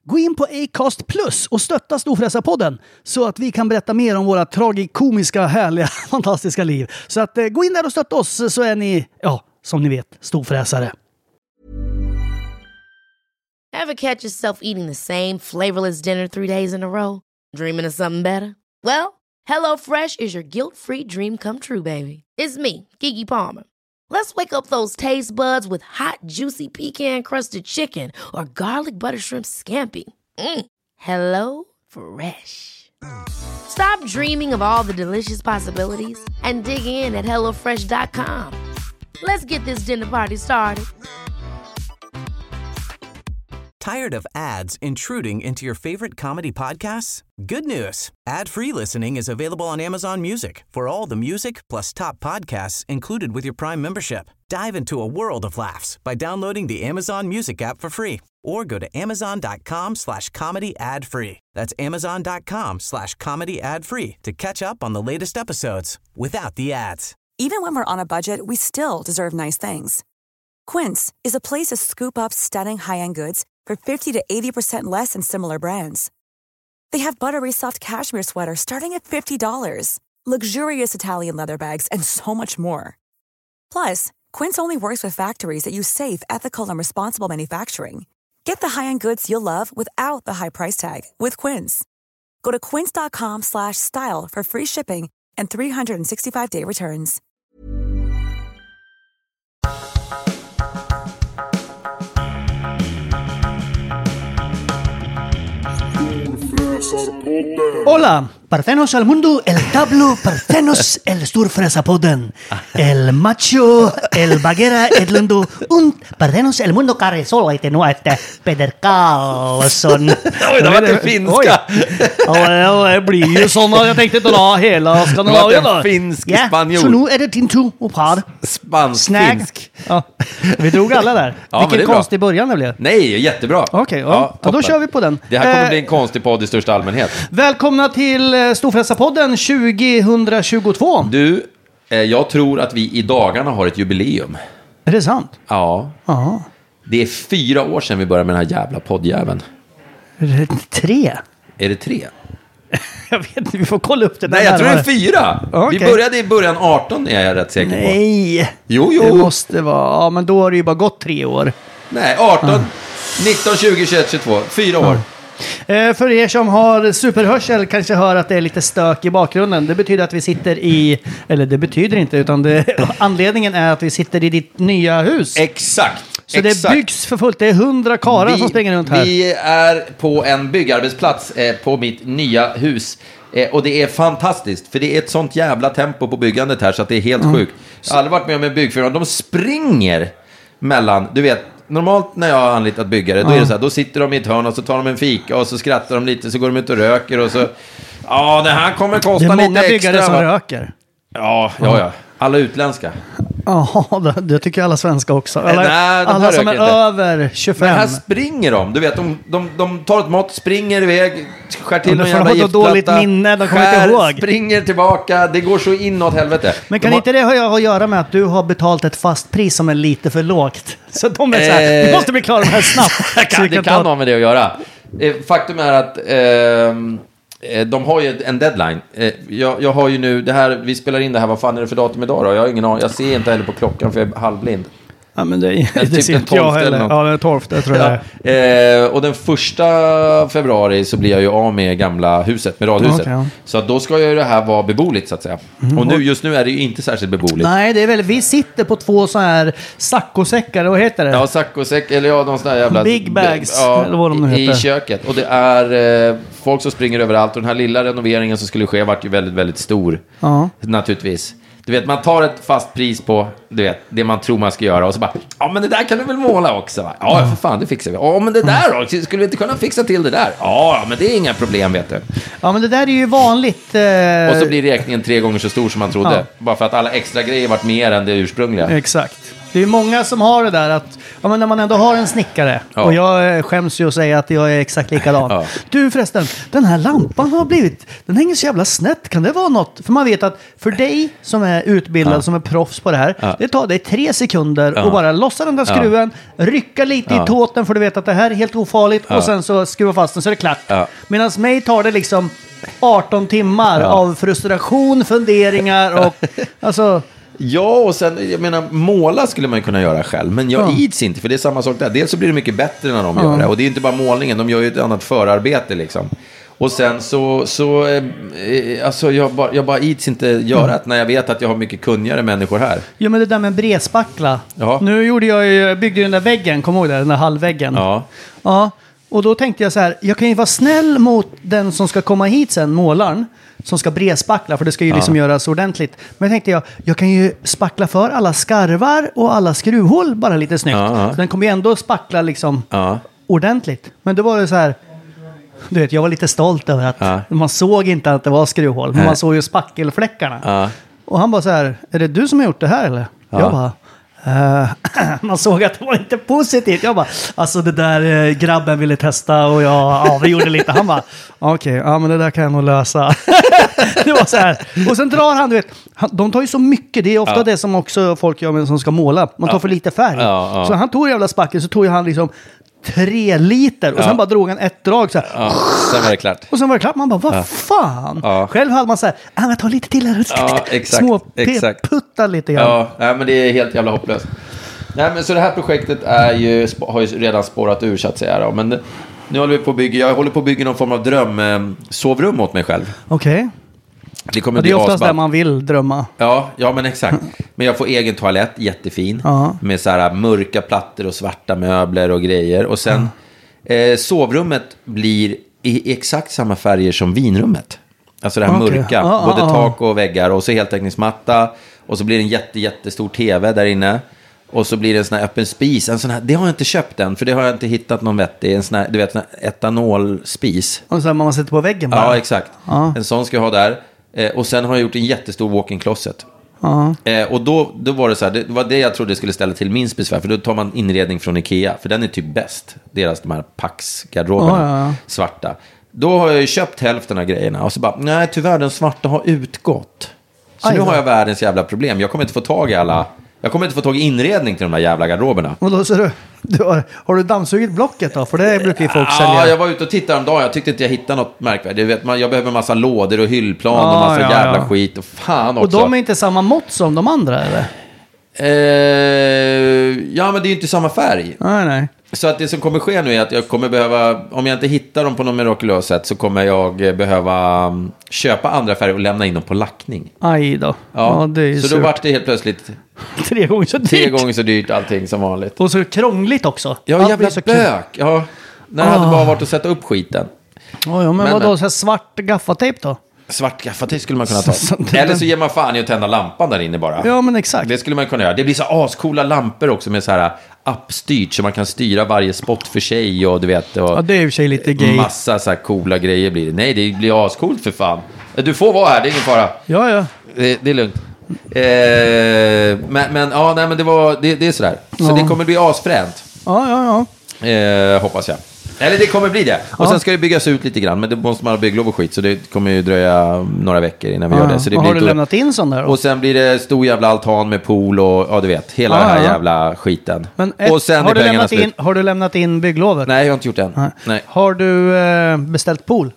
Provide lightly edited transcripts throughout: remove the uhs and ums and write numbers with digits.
Gå in på Acast Plus och stötta Storfräsarpodden så att vi kan berätta mer om våra tragikomiska, härliga, fantastiska liv. Så att gå in där och stötta oss så är ni, ja, som ni vet, storfräsare. Ever catch yourself eating the same flavorless dinner 3 days in a row? Dreaming of something better? Well, HelloFresh is your guilt-free dream come true, baby. It's me, Keke Palmer. Let's wake up those taste buds with hot, juicy pecan-crusted chicken or garlic butter shrimp scampi. Hello Fresh. Stop dreaming of all the delicious possibilities and dig in at HelloFresh.com. Let's get this dinner party started. Tired of ads intruding into your favorite comedy podcasts? Good news. Ad-free listening is available on Amazon Music for all the music plus top podcasts included with your Prime membership. Dive into a world of laughs by downloading the Amazon Music app for free or go to amazon.com/comedy ad-free. That's amazon.com/comedy ad-free to catch up on the latest episodes without the ads. Even when we're on a budget, we still deserve nice things. Quince is a place to scoop up stunning high-end goods for 50 to 80% less than similar brands. They have buttery soft cashmere sweaters starting at $50, luxurious Italian leather bags, and so much more. Plus, Quince only works with factories that use safe, ethical, and responsible manufacturing. Get the high-end goods you'll love without the high price tag with Quince. Go to quince.com/style for free shipping and 365-day returns. Hola, parcenos al mundo, el tablo, parcenos, el Storfräsarpodden, el macho, el baguera, el lundo, parcenos, el mundo caresolo, este no este Peder Karlsson. Oj, det var det finska. Ja, det blir ju sån att jag tänkte dra hela Skandinavien. Det var finsk spanjor. Så nu är det din tur och par. Spansk-finsk. Ja, vi drog alla där. Ja, vilken konstig början det blev. Nej, jättebra. Okej, ja, då kör vi på den. Det här kommer bli en konstig podd i största allmänhet. Välkomna till Storfräsarpodden 2022. Du, jag tror att vi i dagarna har ett jubileum. Är det sant? Ja. Aha. Det är 4 år sedan vi började med den här jävla poddjäveln. Är det 3? Är det 3? Jag vet inte, vi får kolla upp det där. Nej, jag tror det är 4. Okay. Vi började i början 18, är jag rätt säker på. Nej. Jo. Det måste vara, ja men då har det ju bara gått 3 år. Nej, 18, 19, 20, 21, 22. 4 år. För er som har superhörsel kanske hör att det är lite stök i bakgrunden. Det betyder att vi sitter i, eller det betyder inte, utan anledningen är att vi sitter i ditt nya hus. Exakt. Så det byggs för fullt. Det är 100 karlar som springer runt här. Vi är på en byggarbetsplats på mitt nya hus. Och det är fantastiskt. För det är ett sånt jävla tempo på byggandet här så att det är helt sjukt. Jag har aldrig varit med om en byggfirma. De springer mellan, du vet, normalt när jag har anlitat byggare, då är det så här, då sitter de i ett hörn och så tar de en fika och så skrattar de lite, så går de ut och röker och så, ja, det här kommer kosta lite extra. Det är många byggare som röker. Ja. Alla utländska. Ja, det tycker alla svenska också. Nej, alla som är inte över 25. Men här springer de. Du vet, de tar ett mått, springer iväg, skär till någon jävla giftplatta. Dåligt minne, de kommer inte ihåg. Springer tillbaka, det går så inåt helvete. Men kan inte det ha att göra med att du har betalt ett fast pris som är lite för lågt? Så de är så här, vi måste bli klara med det här snabbt. Det kan ha med det att göra. Faktum är att de har ju en deadline. Jag har ju nu det här, vi spelar in det här, vad fan är det för datum idag då? Jag har ingen aning, jag ser inte heller på klockan för jag är halvblind. Ja, men det typ ser inte jag heller. Ja, det är 12, jag tror jag det. Och den 1 februari så blir jag ju av med gamla huset, med radhuset. Okay, ja. Så att då ska ju det här vara beboeligt så att säga. Och just nu är det ju inte särskilt beboeligt. Nej, det är väl, vi sitter på 2 så här saccosäckar, vad heter det? Ja, saccosäck, eller ja, de såna här jävla big bags, eller vad de heter. I köket. Och det är folk som springer överallt. Och den här lilla renoveringen som skulle ske vart ju väldigt, väldigt stor. Naturligtvis. Du vet, man tar ett fast pris på, du vet, det man tror man ska göra. Och så bara, ja men det där kan du väl måla också va? Ja, för fan, det fixar vi. Ja, men det där då? Skulle vi inte kunna fixa till det där? Ja, men det är inga problem, vet du. Ja, men det där är ju vanligt. Och så blir räkningen 3 gånger så stor som man trodde. Ja. Bara för att alla extra grejer varit mer än det ursprungliga. Exakt. Det är många som har det där att Ja, men när man ändå har en snickare. Ja. Och jag skäms ju att säga att jag är exakt likadan. Ja. Du förresten, den här lampan har blivit... Den hänger så jävla snett. Kan det vara något? För man vet att för dig som är utbildad, som är proffs på det här. Det tar dig 3 sekunder och bara lossa den där skruven. Rycka lite i tåten för du vet att det här är helt ofarligt. Och sen så skruva fast den så är det klart. Ja. Medan mig tar det liksom 18 timmar av frustration, funderingar och... alltså... Ja, och sen, jag menar, måla skulle man ju kunna göra själv. Men jag ids inte, för det är samma sak där. Dels så blir det mycket bättre när de gör det. Och det är inte bara målningen, de gör ju ett annat förarbete liksom. Och sen alltså jag bara ids inte göra det när jag vet att jag har mycket kunnigare människor här. Ja, men det där med bredspackla. Ja. Nu byggde den där väggen, kom ihåg det, den där halvväggen. Ja. Ja, och då tänkte jag så här, jag kan ju vara snäll mot den som ska komma hit sen, målaren. Som ska bredspackla, för det ska ju liksom göras ordentligt. Men jag tänkte jag kan ju spackla för alla skarvar och alla skruvhål bara lite snyggt. Så den kommer ju ändå spackla liksom ordentligt. Men då var det så här, du vet, jag var lite stolt över att man såg inte att det var skruvhål. Men man såg ju spackelfläckarna. Och han bara så här, är det du som har gjort det här eller? Jag bara... man såg att det var inte positivt. Jag bara, alltså det där grabben ville testa och vi gjorde lite. Han bara, okej, men det där kan jag nog lösa. Det var så här. Och sen drar han, du vet, de tar ju så mycket. Det är ofta det som också folk gör med som ska måla. Man tar för lite färg. Så han tog jävla spackel, så tog han liksom 3 liter och sen bara drog han ett drag så här. Sen var det klart. Och sen var det klart. Man bara, vad fan? Själv hade man så här, jag tar lite till här. Små puttar lite grann. Ja, men det är helt jävla hopplöst. Nej, men så det här projektet har ju redan spårat ur så att säga då. Men nu håller vi på att bygga, jag håller på att bygga någon form av drömsovrum åt mig själv. Okej. Det är oftast där man vill drömma. Ja, men exakt. Men jag får egen toalett, jättefin. Med så här mörka plattor och svarta möbler och grejer. Och sen sovrummet blir i exakt samma färger som vinrummet. Alltså det här mörka. Både tak och väggar. Och så heltäckningsmatta. Och så blir det en jättestor tv där inne. Och så blir det en sån här öppen spis. En sån här, det har jag inte köpt än, för det har jag inte hittat någon vettig. En sån här, du vet, sån här etanolspis. Och så här man sätter på väggen bara. Ja, exakt. En sån ska jag ha där. Och sen har jag gjort en jättestor walk-in closet. Och då var det så här, det var det jag trodde skulle ställa till minst besvär. För då tar man inredning från Ikea, för den är typ bäst. Deras de här Pax-garderoberna, svarta. Då har jag ju köpt hälften av grejerna. Och så bara, nej tyvärr, den svarta har utgått. Så nu har jag världens jävla problem. Jag kommer inte få tag i alla... Jag kommer inte få tag i inredning till de där jävla garderoberna. Och då ser har du dammsugit blocket då? För det brukar ju folk sälja. Ja, jag var ute och tittade en dag. Jag tyckte inte jag hittade något märkvärdigt. Jag behöver en massa lådor och hyllplan och massa jävla skit. Och fan också. Och de är inte samma mått som de andra, eller? Ja, men det är ju inte samma färg. Nej. Så att det som kommer ske nu är att jag kommer behöva, om jag inte hittar dem på något mirakulöst sätt, så kommer jag behöva köpa andra färger och lämna in dem på lackning. Aj då. Ja, det är så då vart det helt plötsligt 3 gånger så dyrt. 3 gånger så dyrt allting som vanligt. Och så krångligt också. Ja, jävla bök. Ja, när det hade bara varit att sätta upp skiten. Men vadå, så här svart gaffatejp då? Svart gaffatejp skulle man kunna ta. Eller så ger man fan i att tända lampan där inne bara. Ja, men exakt. Det skulle man kunna göra. Det blir så ascoola lampor också med så här appstyrt, så man kan styra varje spot för sig och du vet. Och det är ju sig lite gay. Massa så här coola grejer blir det. Nej, det blir ascoolt för fan. Du får vara här, det är ingen fara. Ja. Det är lugnt. Men det är sådär. Så det kommer bli asfränt. Ja. Hoppas jag. Eller det kommer bli det. Och sen ska det byggas ut lite grann. Men det måste man ha bygglov och skit. Så det kommer ju dröja några veckor innan vi gör det. Så det och har du lämnat in sån där då? Och sen blir det stor jävla altan med pool och du vet. Hela den här jävla skiten. Men och sen har du lämnat in bygglovet? Nej, jag har inte gjort det än. Nej. Har du beställt pool?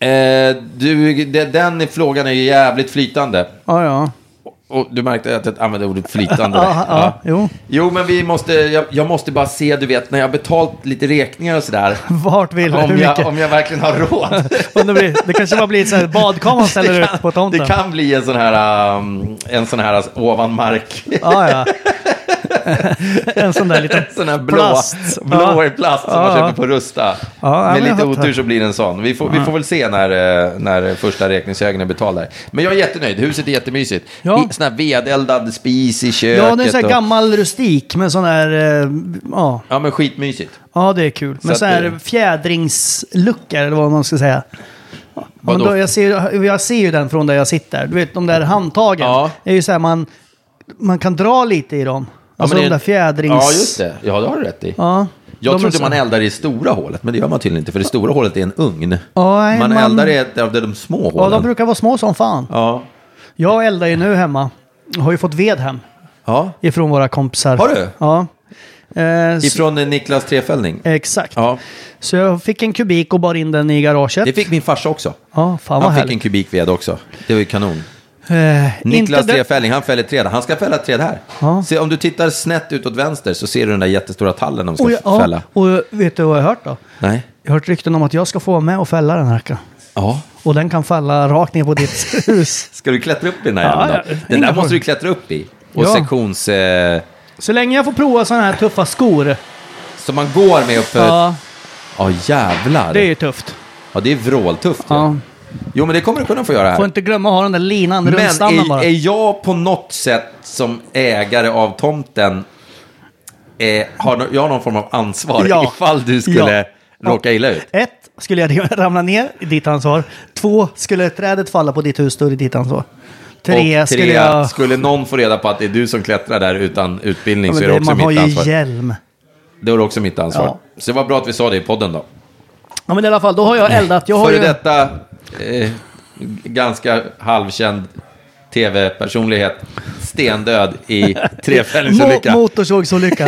Den frågan är ju jävligt flytande. Ja. Och du märkte att jag använde ordet flytande. Jo, men jag måste bara se, du vet, när jag har betalt lite räkningar och sådär. Vart vill du? Om jag verkligen har råd. Det kanske bara blir ett sånt här badkar man ställer ut på tomten. Det kan bli en sån här ovanmark. Ja. En sån där liten sån här blå i plast som man köper på Rusta. Med lite otur så blir det en sån. Vi får väl se när första räkningshögen är betald där. Men jag är jättenöjd. Huset är jättemysigt. Sån här vedeldad spis i köket. Ja, det är så här gammal rustik med sån här... Ja, men skitmysigt. Ja, det är kul. Med så här fjädringsluckor, eller vad man ska säga. Men då, jag ser ju den från där jag sitter. Du vet, de där handtagen är ju så här, man kan dra lite i dem. Alltså men de där fjädrings... Ja, just det. Ja, det har du rätt i. Ja, Jag trodde så... man eldar i stora hålet, men det gör man tydligen inte. För det stora hålet är en ugn. Ja, man eldar i ett av de små hålen. Ja, de brukar vara små som fan. Ja. Jag eldar ju nu hemma. Har ju fått ved hem. Ja. Ifrån våra kompisar. Har du? Ja. Ifrån Niklas Trefällning? Exakt. Ja. Så jag fick en kubik och bar in den i garaget. Det fick min farsa också. Ja, fan vad Han fick härligt. en kubik ved också. Det var ju kanon. Niklas Niklas Trefällning, han fäller träd. Han ska fälla ett träd här. Ja. Se, om du tittar snett utåt vänster så ser du den där jättestora tallen de ska fälla. Och vet du vad jag har hört då? Nej. Jag har hört rykten om att jag ska få vara med och fälla den här. Ja. Och den kan falla rakt ner på ditt hus. Ska du klättra upp i den här Ja, jäveln då? ja. Den där Inga måste du klättra upp i. Och Ja. sektions... Så länge jag får prova sådana här tuffa skor. Så man går med upp för... Ja, Ja, jävlar. det är ju tufft. Ja, det är vråltufft. Ja. Ja. Jo, men det kommer du kunna få göra här. Får inte glömma att ha den där linan runt Men stammen bara. är jag på något sätt som ägare av tomten har jag någon form av ansvar Ja. ifall du skulle råka illa ut? 1. Skulle jag ramla ner i ditt ansvar. 2. Skulle trädet falla på ditt hus, då är det ditt ansvar. 3. Och Skulle jag... skulle någon få reda på att det är du som klättrar där utan utbildning, Ja, så är det också man har mitt ju ansvar. hjälm. Det är också mitt ansvar. Ja. Så det var bra att vi sa det i podden då. Ja, men i alla fall, då har jag eldat. Jag har Före ju... detta ganska halvkänd tv-personlighet stendöd i trefällningsolycka. Motorsågsolycka.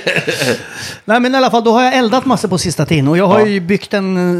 Nej, men i alla fall, då har jag eldat massor på sista tiden. Och jag har ju byggt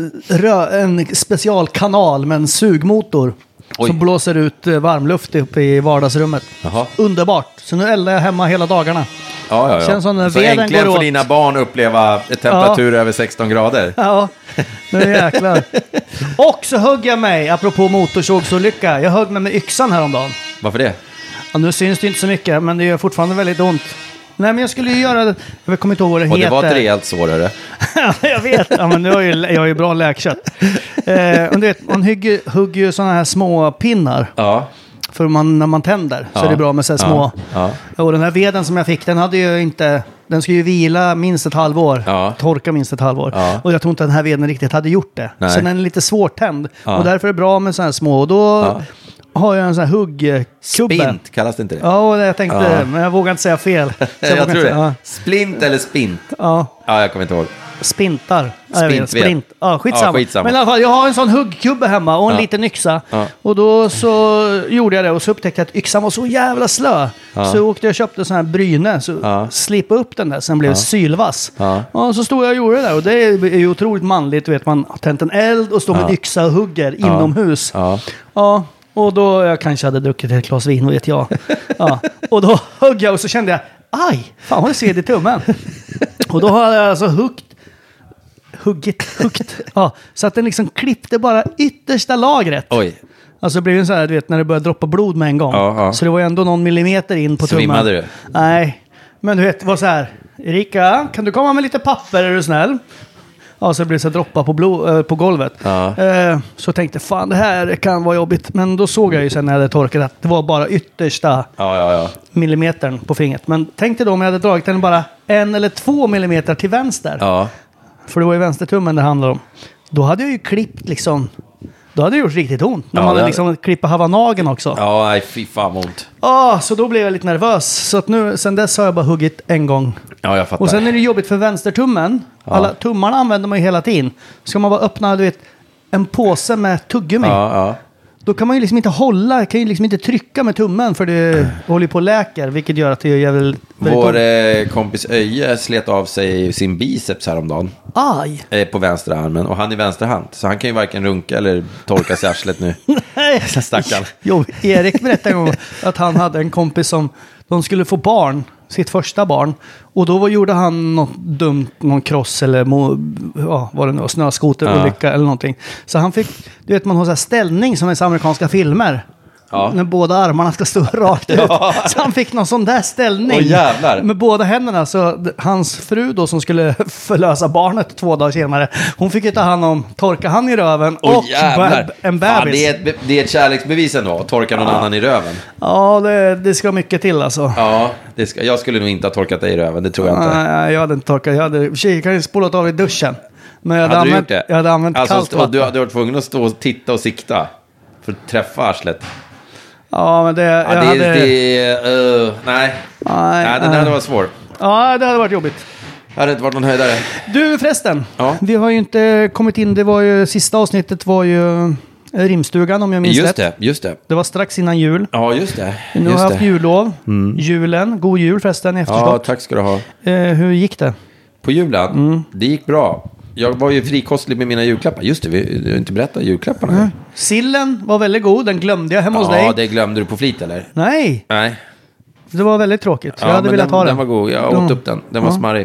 en specialkanal med en sugmotor. Oj. Som blåser ut varmluft uppe i vardagsrummet. Jaha. Underbart. Så nu eldar jag hemma hela dagarna. Ja. Känns som när så veden äntligen går får åt. dina barn uppleva temperatur över 16 grader. Ja, nu jäklar. Och så högg jag mig, apropå motorsågsolycka. Jag högg mig med yxan häromdagen. Varför det? Ja, nu syns det inte så mycket, men det gör fortfarande väldigt ont. Nej, men jag skulle ju göra det. Jag kommer inte ihåg vad det Och heter. det var ett rejält sår, hörru. Ja, jag vet. Ja, men nu har jag har ju bra läkkött. Du vet, man hugger ju sådana här små pinnar. Ja. För när man tänder så är det bra med så här små. Ja. Och den här veden som jag fick, den hade ju inte... Den ska ju vila minst ett halvår. Ja. Torka minst ett halvår. Ja. Och jag tror inte den här veden riktigt hade gjort det. Nej. Så den är lite svårtänd. Ja. Och därför är det bra med så här små. Och då har jag en sån här huggkubbe. Spint, kallas det inte det? Ja, och jag tänkte, men jag vågar inte säga fel. Så jag vågar tror inte det. säga, Splint eller spint? ja. Ja, jag kommer inte ihåg. Spintar. Ja, jag vet, Spintved. sprint. Ja, skitsamma. Ja, skitsamma. Men i alla fall, jag har en sån huggkubbe hemma och en liten yxa. Ja. Och då så gjorde jag det och så upptäckte jag att yxan var så jävla slö. Så jag åkte och köpte sån här bryne. Så slipa upp den där, sen blev sylvass. Ja. Och så stod jag och gjorde det där. Och det är ju otroligt manligt. Du vet, man har tänt en eld och står med yxa och hugger inomhus. Ja. Och då, jag kanske hade druckit ett glas vin, vet jag. Ja. Och då högg jag och så kände jag, aj, fan vad det sved i tummen. Och då har jag alltså huggit. Ja, så att den liksom klippte bara yttersta lagret. Oj. Alltså det blev ju så här, du vet, när det började droppa blod med en gång. Ja. Så det var ju ändå någon millimeter in på tummen. Svimmade du? Nej, men du vet, det var så här, Erika, kan du komma med lite papper, är du snäll? Ja, så det blev så här droppa på golvet. Ja. Så tänkte jag, fan det här kan vara jobbigt. Men då såg jag ju sen när jag hade torkat att det var bara yttersta millimetern på fingret. Men tänk dig då om jag hade dragit den bara 1 eller 2 millimeter till vänster. Ja. För det var ju vänstertummen det handlade om. Då hade jag ju klippt liksom... Då hade det gjort riktigt ont. När man hade liksom klippt halva nageln också. Ja, nej, fy fan vad ont. Så då blev jag lite nervös. Så att nu, sen dess har jag bara huggit en gång. Ja, jag fattar. Och sen är det jobbigt för vänstertummen. Alla tummarna använder man ju hela tiden. Ska man bara öppna, du vet, en påse med tuggummi. Ja. Då kan man ju liksom inte hålla, kan ju liksom inte trycka med tummen för det håller på och läker, vilket gör att det är väldigt Vår kompis Öje slet av sig sin biceps häromdagen. Aj! På vänstra armen. Och han är vänsterhand. Så han kan ju varken runka eller torka sig arslet nu. Stackarn. Jo, Erik berättade en gång att han hade en kompis som de skulle få barn, sitt första barn. Och då gjorde han något dumt, någon kross eller vad det nu var, snöskoterolycka eller någonting. Så han fick, du vet man har så här ställning som i amerikanska filmer. Ja. När båda armarna ska stå rakt ut. Så han fick någon sån där ställning. Jävlar. Med båda händerna. Så hans fru då som skulle förlösa barnet 2 dagar senare. Hon fick ju ta hand om, torka han i röven och en bebis. Fan, det är ett kärleksbevis ändå. Att torka någon annan i röven. Ja, det ska mycket till alltså. Ja, jag skulle nog inte ha torkat dig i röven. Det tror jag inte. Nej, jag hade inte torkat. Jag kan ju spolat av i duschen. Men jag hade använt alltså, kallt vatten. Du var tvungen att stå och titta och sikta. För att träffa arslet. Ja, men Nej, den här var svår. Ja, det hade varit jobbigt. Det hade inte varit någon höjdare. Du förresten, Ja. vi har ju inte kommit in, det var ju, sista avsnittet var ju rimstugan om jag minns rätt. Just det. Det var strax innan jul. Ja, just det. Nu har jag haft jullov. Julen, god jul förresten i efterskott. Ja, tack ska du ha. Hur gick det? På julen? Det gick bra. Jag var ju frikostlig med mina julklappar. Just det, vi har inte berättat julklapparna. Sillen var väldigt god, den glömde jag hemma hos dig. Ja, det glömde du på flit eller? Nej, Nej. det var väldigt tråkigt. Jag Ja, hade men velat ha den. Den var god, jag åt upp den. Den var smarrig.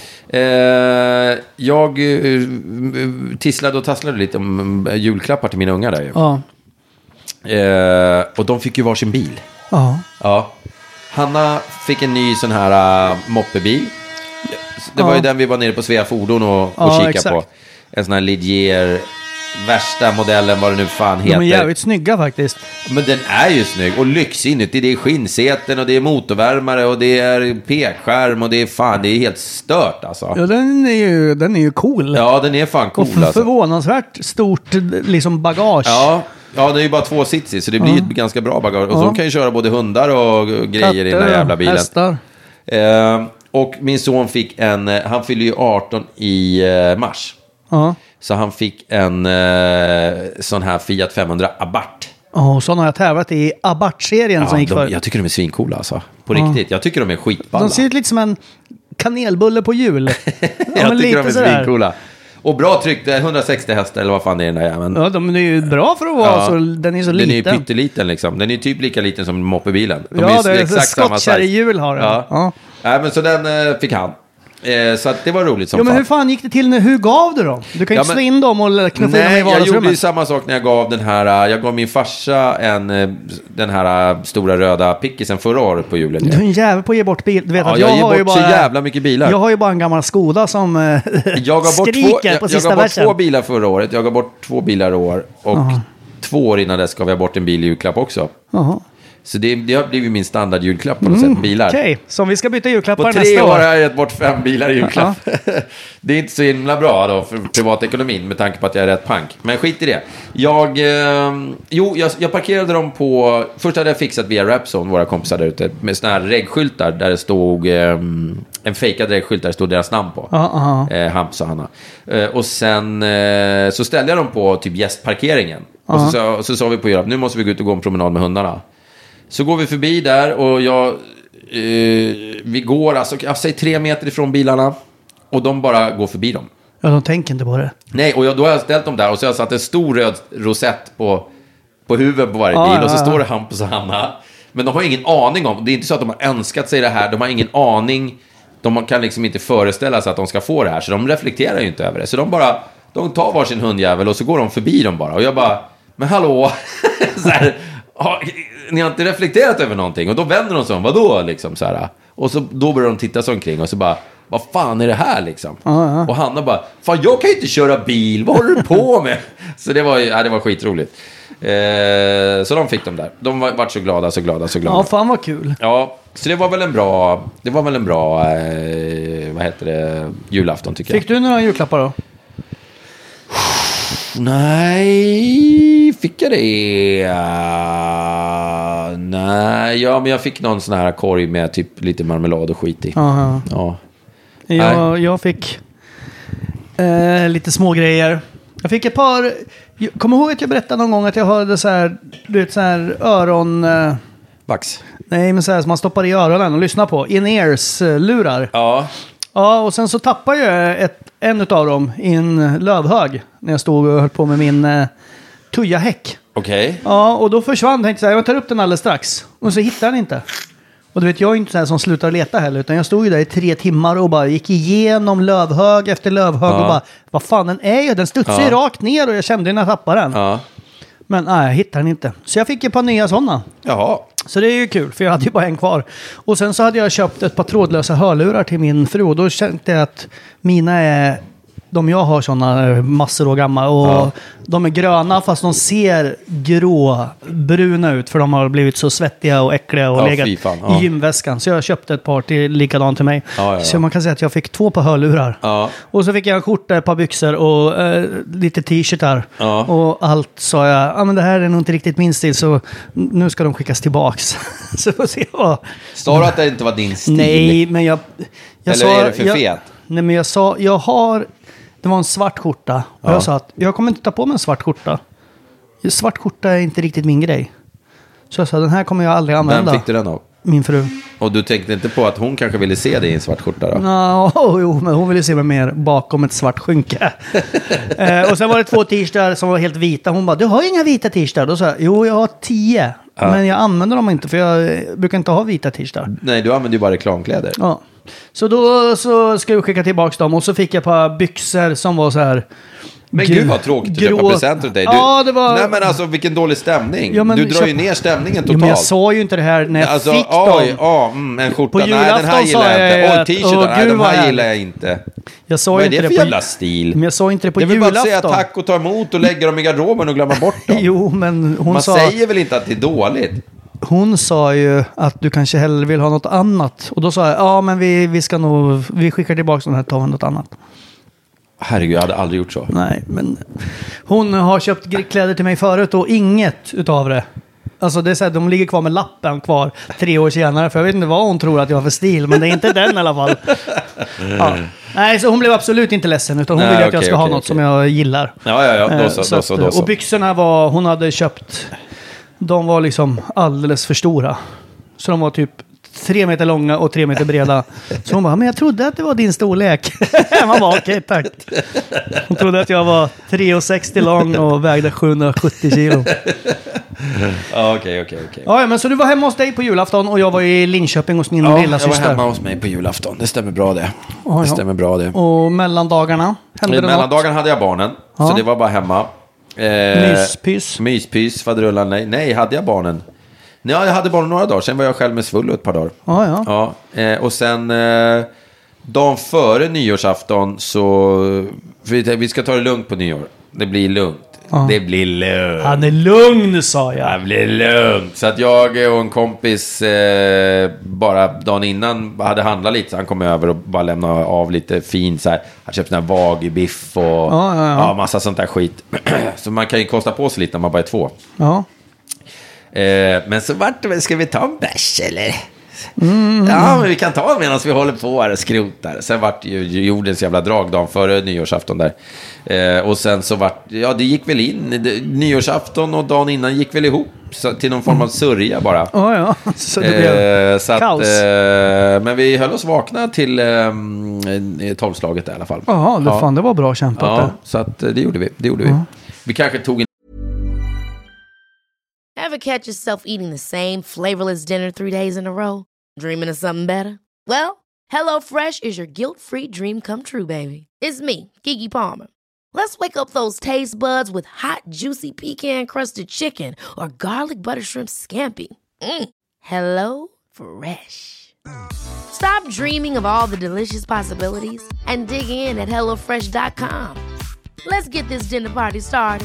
Jag tisslade och tasslade lite om julklappar till mina ungar där ju. Ja. Och de fick ju varsin bil. Ja. Ja. Hanna fick en ny sån här moppebil. Det var ju den vi var nere på Svea Fordon och kika exakt. på. En sån här Ligier, värsta modellen, vad det nu fan heter. De är jävligt snygga faktiskt. Men den är ju snygg och lyxig inuti. Det är skinnsäten och det är motorvärmare och det är pekskärm och det är helt stört alltså. Ja, den är ju cool. Ja, den är fan cool och alltså. Förvånansvärt stort liksom bagage. Ja, det är ju bara 2 sitsig så det blir ett ganska bra bagage. Och så de kan ju köra både hundar och grejer i den här jävla bilen. Hästar. Och min son fick han fyller ju 18 i mars. Ja. Så han fick en sån här Fiat 500 Abarth. Och sådana har jag tävlat i Abarth-serien som gick för. Jag tycker de är svincoola alltså. På riktigt, jag tycker de är skitballa. De ser ut lite som en kanelbulle på jul. Jag tycker de är svincoola. Och bra tryck, 160 hästar eller vad fan det är den där jäveln. Ja, de är ju bra för att vara så, den är så liten. Den är ju pytteliten liksom. Den är ju typ lika liten som moppebilen. Det är skottkärrehjul har den. Ja. Nej, men så den fick han. Så att det var roligt som men fan. hur fan gick det till nu? Hur gav du dem? Du kan ju inte slå in dem och knuffa in dem i vardagsrummet. Jag gjorde ju samma sak när jag gav den här. Jag gav min farsa den här stora röda pickisen förra året på julen. Du är en jävel på att ge bort bil. Du vet att jag har ger ju bort bara, så jävla mycket bilar. Jag har ju bara en gammal Skoda som skriker på sista Jag gav bort versen. 2 bilar förra året. Jag gav bort 2 bilar i år. Och 2 år innan dess gav jag bort en bil i julklapp också. Aha. Så det har blivit min standardjulklapp på något sätt, bilar. Okej, så om vi ska byta julklappar på 3 nästa år år. har jag gett bort 5 bilar i julklapp. Det är inte så himla bra då för privatekonomin med tanke på att jag är rätt pank. Men skit i det. Jag parkerade dem på... Först hade jag fixat via Rapzone, våra kompisar där ute, med såna här regskyltar där det stod... en fejkad regskylt där det stod deras namn på. Hampus och Hanna. Och sen så ställde jag dem på typ gästparkeringen. Och så sa vi på Europe, nu måste vi gå ut och gå en promenad med hundarna. Så går vi förbi där och vi går alltså, jag säger 3 meter ifrån bilarna och de bara går förbi dem. Ja, de tänker inte på det. Nej, och då har jag ställt dem där och så har jag satt en stor röd rosett på huvudet på varje bil och så står det Hampus och Hanna. Men de har ingen aning om, det är inte så att de har önskat sig det här, de har ingen aning, de kan liksom inte föreställa sig att de ska få det här, så de reflekterar ju inte över det. Så de tar varsin hundjävel och så går de förbi dem bara och jag bara, men hallå, så här, ni har inte reflekterat över någonting. Och då vänder de sig om, vadå liksom så här. Och så, då börjar de titta sig omkring och så bara, vad fan är det här liksom? Och Hanna bara, fan jag kan ju inte köra bil, vad håller du på med? Så det var skitroligt. Så de fick dem där. De var så glada. Ja, fan vad kul. Ja, så det var väl en bra vad heter det, julafton tycker jag. Fick du några julklappar då? Nej, fick jag det? Nej, men jag fick någon sån här korg med typ lite marmelad och skit i. Ja. Jag fick lite små grejer. Jag fick ett par... Kommer ihåg att jag berättade någon gång att jag hade så här, du vet, så här öron... Vax. Nej, men så här som man stoppar i öronen och lyssnar på. In-ears-lurar. Ja. Ja, och sen så tappade jag en av dem i en lövhög när jag stod och höll på med min tujahäck. Okej. Ja, och då försvann. Tänkte så här, jag tar upp den alldeles strax. Och så hittade den inte. Och du vet, jag är inte så här som slutar leta heller. Utan jag stod ju där i 3 timmar och bara gick igenom lövhög efter lövhög. Och bara, vad fan den är ju? Den studsade ju rakt ner och jag kände när jag tappade den. Ja. Men nej, jag hittade den inte. Så jag fick ett par nya sådana. Jaha. Så det är ju kul, för jag hade ju bara en kvar. Och sen så hade jag köpt ett par trådlösa hörlurar till min fru. Och då kände jag att mina är de jag har sådana massor år gamla. Och de är gröna fast de ser gråbruna ut. För de har blivit så svettiga och äckliga och legat i gymväskan. Så jag köpte ett par till likadant till mig. Så man kan säga att jag fick 2 par hörlurar. Och så fick jag en skjorta, ett par byxor och lite t-shirtar. Och allt sa jag, men det här är nog inte riktigt min stil. Så nu ska de skickas tillbaks. Så får se vad. Sa du att det inte var din stil? Nej, men jag eller sa, är det för fet? Nej, men jag sa, det var en svart skjorta. Och jag sa att jag kommer inte ta på mig en svart skjorta. Svart skjorta är inte riktigt min grej. Så jag sa, den här kommer jag aldrig använda. Vem fick du den av? Min fru. Och du tänkte inte på att hon kanske ville se dig i en svart skjorta då? Jo, men hon ville se mig mer bakom ett svart skynke. Och sen var det 2 t-shirtar som var helt vita. Hon bara, du har inga vita t-shirtar. Då sa jag, jo jag har 10. Men jag använder dem inte för jag brukar inte ha vita t-shirtar. Nej, du använder ju bara reklamkläder. Ja. Så då så ska jag skicka tillbaka dem. Och så fick jag ett par byxor som var så här... Men gud vad tråkigt att köpa presenter till dig. Det var... Nej men alltså vilken dålig stämning. Ja, du drar ju ner stämningen totalt. Ja, men jag sa ju inte det här när jag fick dem. En skjorta. På Nej, den här gillar jag inte. T-shirten, nej, de här gillar jag inte. Jag sa vad inte är det för jävla stil? Men jag sa inte det på julafton. Jag vill bara säga tack och ta emot och lägga dem i garderoben och glömma bort dem. Jo, men man säger väl inte att det är dåligt? Hon sa ju att du kanske hellre vill ha något annat. Och då sa jag, men vi skickar tillbaka den här och tar något annat. Herregud, jag hade aldrig gjort så. Nej, men hon har köpt kläder till mig förut och inget utav det. Alltså det är så här, de ligger kvar med lappen kvar 3 år senare. För jag vet inte vad hon tror att jag har för stil, men det är inte den i alla fall. Ja. Nej, så hon blev absolut inte ledsen, utan hon ville att jag ska ha något som jag gillar. Ja, då så. Och byxorna hon hade köpt, de var liksom alldeles för stora. Så de var typ 3 meter långa och 3 meter breda. Så hon bara, men jag trodde att det var din storlek. Man bara, okej, tack. Hon trodde att jag var 3,60 lång och vägde 770 kilo. Okej. Ja, men så du var hemma hos dig på julafton och jag var i Linköping hos min lilla syster. Jag var hemma hos mig på julafton. Det stämmer bra det. Det stämmer bra det. Och mellandagarna? Mellandagarna hade jag barnen. Så det var bara hemma. Myspys, faderullan, nej, hade jag barnen? Ja, jag hade barnen några dagar. Sen var jag själv med Svullo ett par dagar. Ja. Och sen dagen före nyårsafton så... Vi ska ta det lugnt på nyår. Det blir lugnt. Det blir lugnt. Han är lugn, sa jag. Det blir lugnt. Så att jag och en kompis bara dagen innan hade handlat lite. Så han kom över och bara lämnade av lite fint. Så här. Han köpte en wagyu-biff och massa sånt där skit. Så man kan ju kosta på sig lite när man bara är 2. Ja. Men så vart det, ska vi ta en bärs eller? Ja, men vi kan ta medan vi håller på här och skrotar. Sen vart ju jordens jävla drag dagen före nyårsafton där. Och sen så vart, det gick väl in. Nyårsafton och dagen innan gick väl ihop till någon form av sörja bara. Så det blev kaos. Men vi höll oss vakna till 12-slaget i alla fall. Fan, det var bra kämpat. Ja, så att det gjorde vi. Vi kanske tog en... Ever catch yourself eating the same flavorless dinner 3 days in a row? Dreaming of something better? Well, HelloFresh is your guilt-free dream come true, baby. It's me, Keke Palmer. Let's wake up those taste buds with hot, juicy pecan-crusted chicken or garlic butter shrimp scampi. Hello Fresh. Stop dreaming of all the delicious possibilities and dig in at HelloFresh.com. Let's get this dinner party started.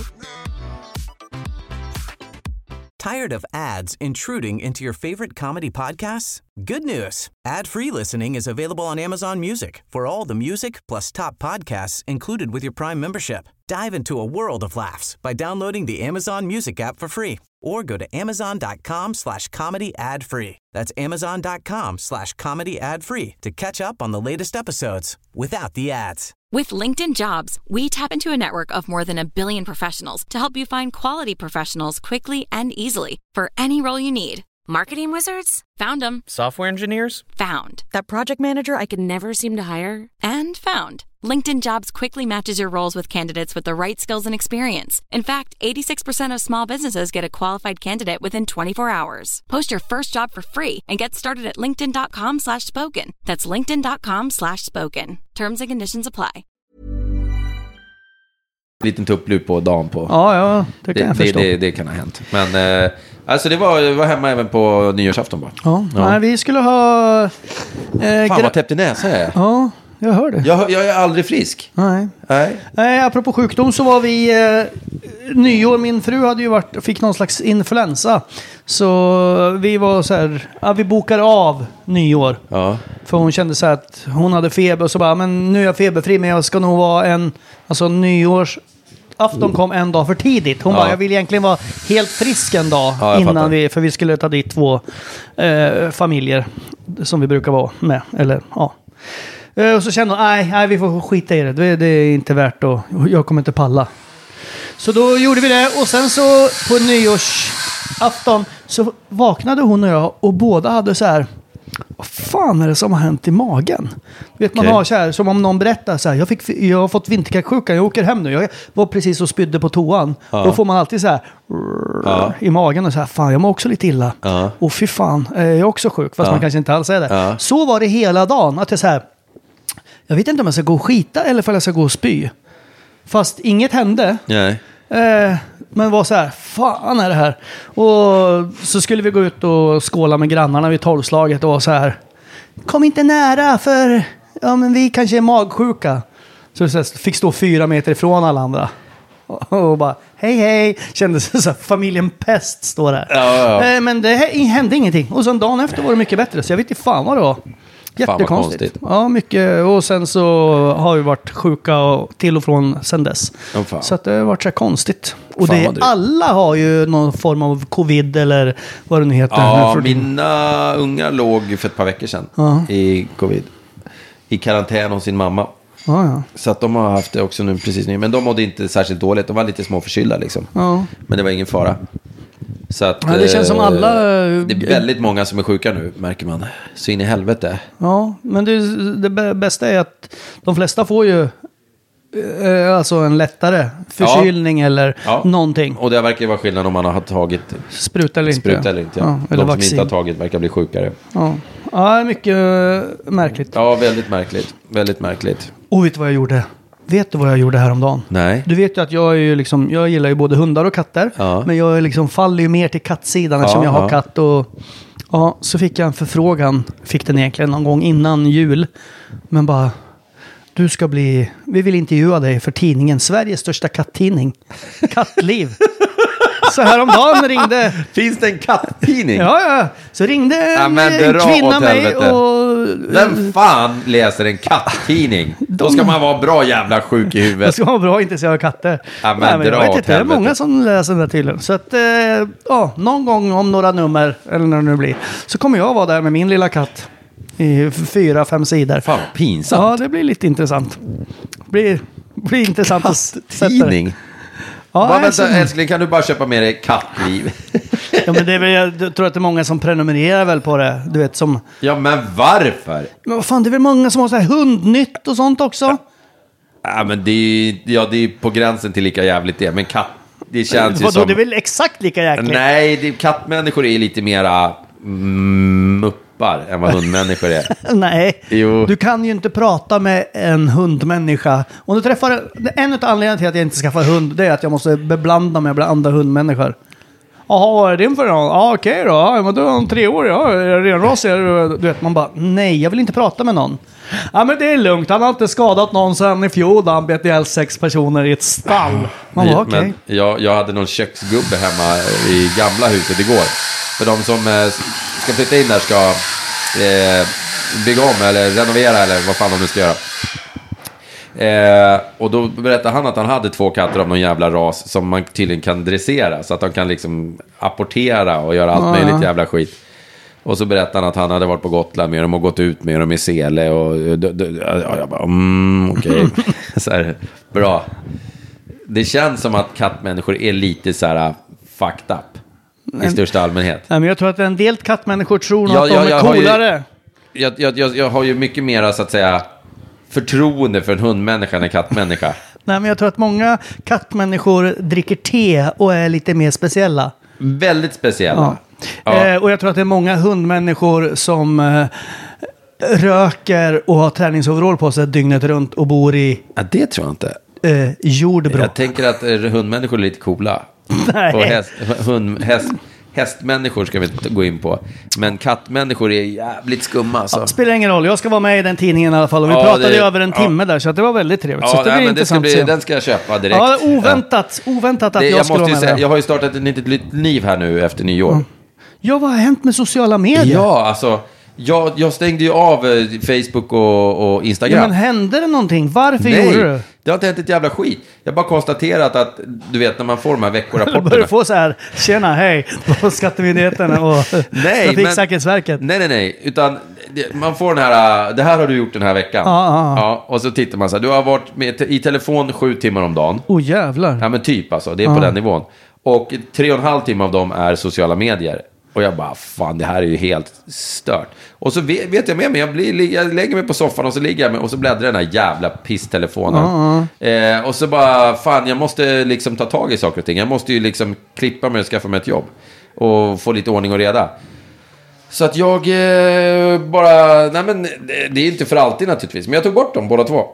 Tired of ads intruding into your favorite comedy podcasts? Good news. Ad-free listening is available on Amazon Music for all the music plus top podcasts included with your Prime membership. Dive into a world of laughs by downloading the Amazon Music app for free or go to amazon.com/comedy ad-free. That's amazon.com/comedy ad-free to catch up on the latest episodes without the ads. With LinkedIn Jobs, we tap into a network of more than 1 billion professionals to help you find quality professionals quickly and easily for any role you need. Marketing wizards? Found them. Software engineers? Found. That project manager I could never seem to hire? And found. LinkedIn Jobs quickly matches your roles with candidates with the right skills and experience. In fact, 86% of small businesses get a qualified candidate within 24 hours. Post your first job for free and get started at linkedin.com/spoken. That's linkedin.com/spoken. Terms and conditions apply. Liten tupplur på dagen på. Ja, det kan jag förstå. Det kan ha hänt. Men alltså det var hemma även på nyårsafton bara. Ja. Nej, vi skulle ha... Fan vad täppt i näsa är. Ja, Jag hör det. Jag är aldrig frisk. Nej, apropå sjukdom så var vi nyår. Min fru hade ju fick någon slags influensa. Så vi var så här, vi bokade av nyår. Ja. För hon kände så här att hon hade feber och så bara, men nu är jag feberfri, men jag ska nog vara nyårsafton kom en dag för tidigt. Hon bara, jag vill egentligen vara helt frisk en dag innan för vi skulle ta dit 2 familjer som vi brukar vara med. Eller, ja. Och så kände hon, nej, vi får skita i det. Det är inte värt att, jag kommer inte palla. Så då gjorde vi det. Och sen så på nyårsafton så vaknade hon och jag och båda hade så här, vad fan är det som har hänt i magen? Vet man har så här, som om någon berättar så här, jag har fått vinterkräksjuka, jag åker hem nu. Jag var precis och spydde på toan. Då får man alltid så här i magen och så här, fan jag mår också lite illa. Och fy fan, jag är också sjuk, fast man kanske inte alls är det. Så var det hela dagen, att jag så här, jag vet inte om jag ska gå och skita eller om jag ska gå och spy. Fast inget hände. Nej. Men var så här, fan är det här? Och så skulle vi gå ut och skåla med grannarna vid 12-slaget och var så här, kom inte nära för men vi kanske är magsjuka. Så fick stå 4 meter ifrån alla andra. Och bara, hej. Kändes så här, familjen Pest står där. Ja. Men det hände ingenting. Och så en dag efter var det mycket bättre. Så jag vet inte fan vad det var. Jättekonstigt. Ja, mycket. Och sen så har vi varit sjuka till och från sen dess. Så att det har varit så konstigt. Och alla har ju någon form av covid eller vad det nu heter. Ja, mina unga låg för ett par veckor sedan i covid. I karantän hos sin mamma. Ja. Så att de har haft det också nu precis nu. Men de mådde inte särskilt dåligt. De var lite små förkylda liksom. Ja. Men det var ingen fara. Så att, det känns som alla... Det är väldigt många som är sjuka nu, märker man. Så in i helvete. Ja, men det bästa är att de flesta får ju alltså en lättare förkylning eller någonting. Och det verkar vara skillnad om man har tagit spruta eller inte. Ja, eller de vaccin. Som inte har tagit verkar bli sjukare. Ja, mycket märkligt. Ja, väldigt märkligt. Väldigt märkligt. Och vet du vad jag gjorde? Vet du vad jag gjorde häromdagen? Nej. Du vet ju att jag är ju liksom, jag gillar ju både hundar och katter. Men jag liksom faller ju mer till kattsidan eftersom jag har katt. Och så fick jag en förfrågan. Fick den egentligen någon gång innan jul. Men bara, vi vill intervjua dig för tidningen, Sveriges största kattidning. Kattliv. Så häromdagen ringde... Finns det en kattidning? Ja. Så ringde en kvinna mig och... Vem fan läser en kattidning? Då ska man vara bra jävla sjuk i huvudet. Då ska man vara bra intresserad av katter. Ja, men jag vet inte, det är många som läser den där tydligen. Så att, någon gång om några nummer, eller när det nu blir, så kommer jag vara där med min lilla katt. I 4-5 sidor. Fan, pinsamt. Ja, det blir lite intressant. Blir intressant att sätta det. Ja, vänta, älskling, kan du bara köpa med dig Kattliv? Ja, men det är väl, jag tror att det är många som prenumererar väl på det. Du vet, som... Ja, men varför? Men vad fan, det är väl många som har så här hundnytt och sånt också? Ja, men det är på gränsen till lika jävligt det. Men katt, det känns ju som... Det är väl exakt lika jäkligt? Nej, kattmänniskor är lite mera muppar än vad hundmänniskor är. Nej, du kan ju inte prata med en hundmänniska. Om du träffar... En av anledningarna till att jag inte skaffar hund, det är att jag måste beblanda mig med andra hundmänniskor. Jaha, vad är din för någon? Ja, okej då. Ja, men du är om 3 år. Ja, är det renrasig? Du vet, man bara, nej, jag vill inte prata med någon. Ja, men det är lugnt. Han har inte skadat någon sedan i fjol. Han bet ihjäl 6 personer i ett stall. Man bara, okej. Jag hade någon köksgubbe hemma i gamla huset igår. För de som ska flytta in där ska bygga om eller renovera eller vad fan de nu ska göra. Och då berättade han att han hade 2 katter av någon jävla ras som man tydligen kan dressera så att de kan liksom apportera och göra allt möjligt jävla skit. Och så berättade han att han hade varit på Gotland med dem och gått ut med dem i sele och jag bara okej. Så här, bra. Det känns som att kattmänniskor är lite så här fucked up i största allmänhet. Ja, men jag tror att en del kattmänniskor tror att de är coolare. Jag har ju mycket mer så att säga förtroende för en hundmänniska än en kattmänniska. Nej, men jag tror att många kattmänniskor dricker te och är lite mer speciella. Väldigt speciella. Ja. Och jag tror att det är många hundmänniskor som röker och har träningsoverall på sig dygnet runt och bor i... Ja, det tror jag inte. Jordbro. Jag tänker att hundmänniskor är lite coola. Nej. Och Hästmänniskor ska vi inte gå in på. Men kattmänniskor är jävligt skumma. Alltså. Ja, spelar ingen roll. Jag ska vara med i den tidningen i alla fall. Och vi pratade ju över en timme där, så att det var väldigt trevligt. Så det blir intressant. Den ska jag köpa direkt. Ja, oväntat att jag ska vara med där. Jag har ju startat ett litet liv här nu efter nyår. Ja, vad har hänt med sociala medier? Ja, alltså... Jag stängde ju av Facebook och Instagram. Ja, men hände det någonting? Varför gjorde du? Det har inte hänt ett jävla skit. Jag har bara konstaterat att, du vet, när man får de här veckorapporterna. Du börjar få så här, tjena, hej, på Skattemyndigheten och Trafiksäkerhetsverket. Nej. Utan man får den här, det här har du gjort den här veckan. Ja, och så tittar man så här, du har varit med i telefon 7 timmar om dagen. Jävlar. Ja, men typ alltså, det är på den nivån. Och 3,5 timmar av dem är sociala medier. Och jag bara, fan, det här är ju helt stört. Och så vet jag med mig, jag lägger mig på soffan och så ligger jag med, och så bläddrar den här jävla pisstelefonen. Och så bara, fan, jag måste liksom ta tag i saker och ting. Jag måste ju liksom klippa mig och skaffa mig ett jobb. Och få lite ordning och reda. Så att jag bara, nej men det är inte för alltid naturligtvis. Men jag tog bort dem båda två.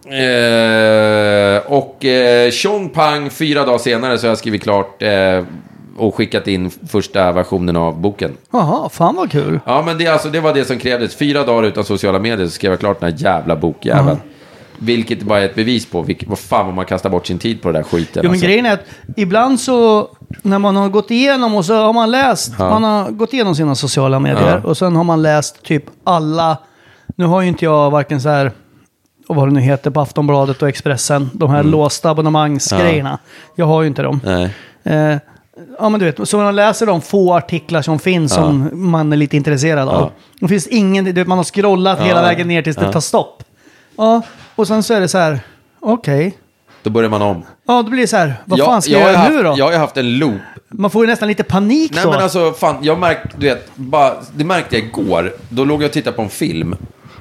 Och Chong Pang 4 dagar senare så har jag skrivit klart... och skickat in första versionen av boken. Jaha, fan vad kul. Ja, men det var det som krävdes. 4 dagar utan sociala medier så skrev jag klart den här jävla bokjäveln. Vilket bara är ett bevis på vad fan man kastar bort sin tid på det där skiten. Jo, men grejen är att ibland så när man har gått igenom och så har man läst, man har gått igenom sina sociala medier och sen har man läst typ alla, nu har ju inte jag varken så här, och vad det nu heter på Aftonbladet och Expressen, de här låsta abonnemangsgrejerna. Jag har ju inte dem. Nej. Ja, men du vet, så när man läser de få artiklar som finns som man är lite intresserad av. Det finns ingen, du vet, man har scrollat hela vägen ner tills det tar stopp. Ja, och sen så är det så här, okej. Då börjar man om. Ja, då blir det så här, vad fan ska jag göra nu då? Jag har haft en loop. Man får ju nästan lite panik då. Nej, men alltså, fan, jag märkte, du vet, det märkte jag igår. Då låg jag och tittade på en film.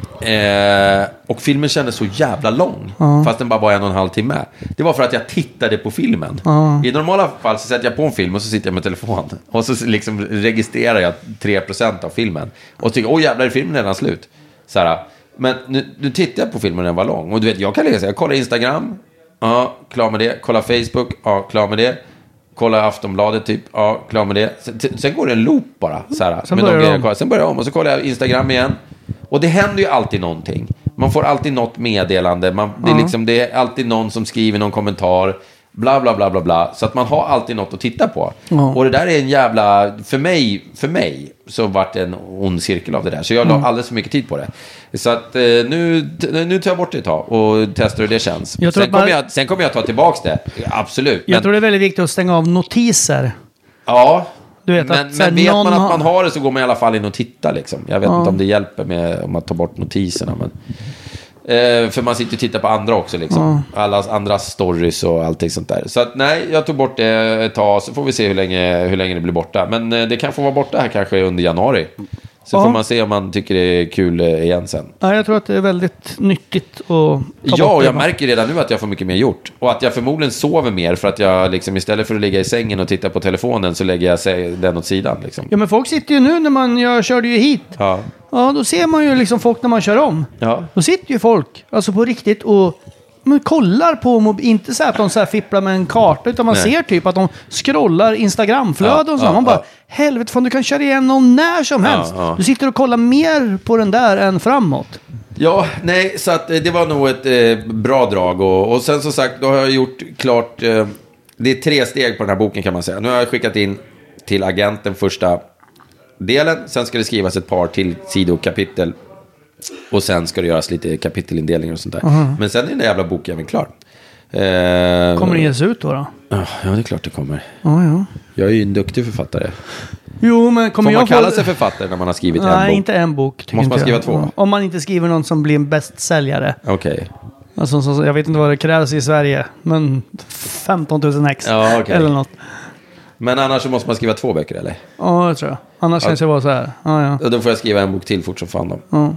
Och filmen kändes så jävla lång. Fast den bara var 1,5 timme. Det var för att jag tittade på filmen. I normala fall så sätter jag på en film och så sitter jag med telefon. Och så liksom registrerar jag 3% av filmen. Och tycker, åh jävlar, är filmen redan slut? Så här, men nu tittar jag på filmen när den var lång. Och du vet, jag kan läsa, jag kollar Instagram. Ja, klar med det. Kolla Facebook. Ja, klar med det. Kolla Aftonbladet typ. Ja, klar med det. Sen går det en loop bara. Så här, sen börjar jag om. Och så kollar jag Instagram igen. Och det händer ju alltid någonting. Man får alltid något meddelande. Det är alltid någon som skriver någon kommentar. Bla bla bla bla bla. Så att man har alltid något att titta på. Och det där är en jävla... För mig så vart det en ond cirkel av det där. Så jag la alldeles för mycket tid på det. Så att nu tar jag bort det ett tag. Och testar hur det känns. Sen kommer jag ta tillbaka det. Absolut. Jag tror det är väldigt viktigt att stänga av notiser. Ja. Du vet, men vet man att man har det så går man i alla fall in och tittar liksom. Jag vet inte om det hjälper med om man tar bort notiserna, men för man sitter och tittar på andra också liksom. Alla andra stories och allting sånt där. Så att nej, jag tog bort det ett tag, så får vi se hur länge det blir borta. Men det kan få vara borta här kanske under januari. Så får man se om man tycker det är kul igen sen. Ja, jag tror att det är väldigt nyttigt att ta bort det. Jag märker redan nu att jag får mycket mer gjort. Och att jag förmodligen sover mer för att jag liksom, istället för att ligga i sängen och titta på telefonen så lägger jag den åt sidan liksom. Ja, men folk sitter ju nu när jag körde ju hit. Ja, då ser man ju liksom folk när man kör om. Ja. Då sitter ju folk, alltså på riktigt, och man kollar på, inte så att de så här fipplar med en karta, utan man ser typ att de scrollar Instagramflöden och så. Man bara, helvete fan, du kan köra igen någon när som helst. Du sitter och kollar mer på den där än framåt. Ja, nej, så att det var nog ett bra drag. Och sen som sagt, då har jag gjort klart, det är 3 steg på den här boken kan man säga. Nu har jag skickat in till agenten första delen, sen ska det skrivas ett par till sidokapitel. Och sen ska det göras lite kapitelindelningar och sånt där. Men sen är den där jävla boken även klar. Kommer det ges ut då? Ja, det är klart det kommer. Jag är ju en duktig författare. Jo, men får man kalla sig författare när man har skrivit en bok? Nej, inte en bok. Måste man skriva 2? Om man inte skriver någon som blir en bästsäljare. Okej. Alltså, jag vet inte vad det krävs i Sverige, men 15 000 ex eller något. Men annars så måste man skriva 2 böcker, eller? Ja, det tror jag. Annars kanske det var så här. Och då får jag skriva en bok till fort som fan då.